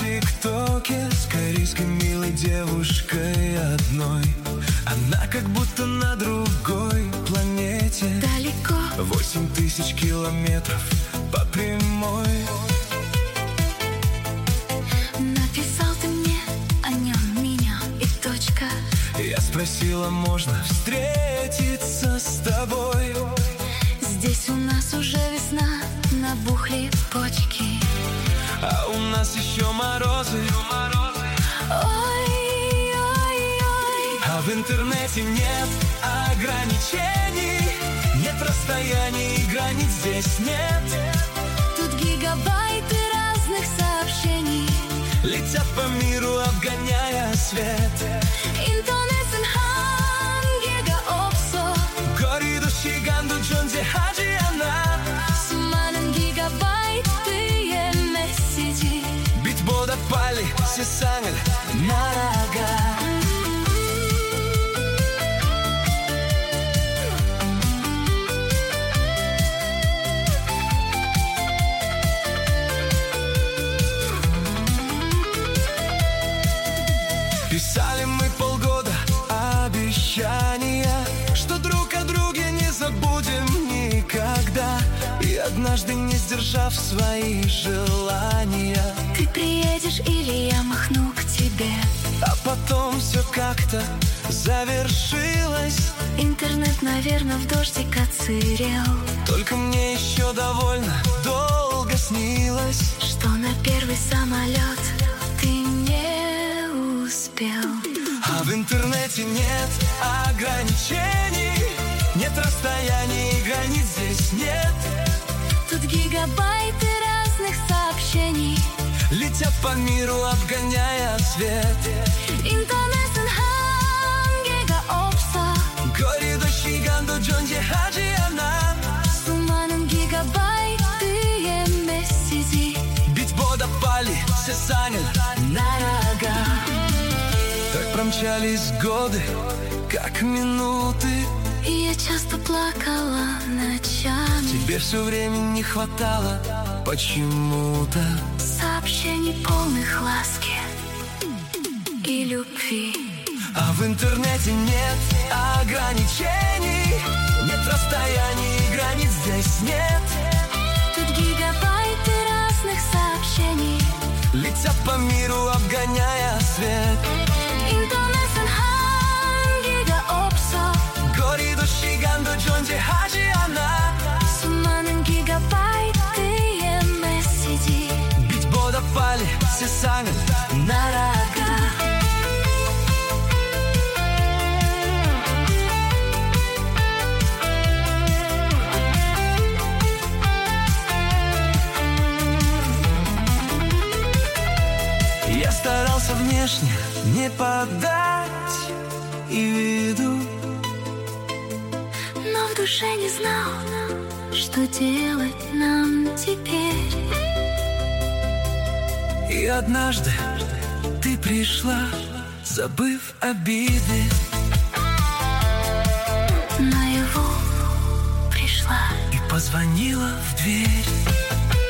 ТикТоке с корейской милой девушкой одной. Она как будто на другой планете. Далеко 8000 километров по прямой. написал ты мне о нем, меня и точка. Я спросила, можно встретиться с тобой? Здесь у нас уже весна, набухли почки. А у нас еще морозы. Ой-ой-ой. А в интернете нет ограничений, нет расстояний и границ здесь нет. Тут гигабайты разных сообщений Летят по миру, обгоняя свет. 인터넷은 한계가 없어. 거리도 시간도 존재하지 않아. 수많은 기가바이트의 메시지. 빛보다 빨리 세상을 날아가. Писали мы полгода обещания, что друг о друге не забудем никогда. И однажды, не сдержав свои желания, Ты приедешь или я махну к тебе. а потом все как-то завершилось. Интернет, наверное, в дождик отсырел. Только мне еще довольно долго снилось, Что на первый самолет ты не успел. а в интернете нет ограничений, нет расстояний и границ здесь нет. Тут гигабайты разных сообщений Летят по миру, обгоняя свет. 인터넷은 한계가 없어. 거리도 시간도 존재하지 않아. 수많은 기가바이트의 메시지. 빛보다 빨리 세상을 날아가. Так промчались годы, как минуты. И я часто плакала ночами. Тебе все время не хватало почему-то. Сообщений полных ласки и любви. А в интернете нет ограничений, нет расстояний и границ здесь нет. Тут гигабайты разных сообщений Летят по миру, обгоняя свет. 인터넷은 한계가 없어. 거리도 시간도 존재하지 않아. 수많은 기가바이트의 메시지. 빛보다 빨리 세상을 날아가. Я старался внешне не подать и виду, Но в душе не знал, что делать нам теперь. и однажды ты пришла, забыв обиды. Наяву пришла И позвонила в дверь.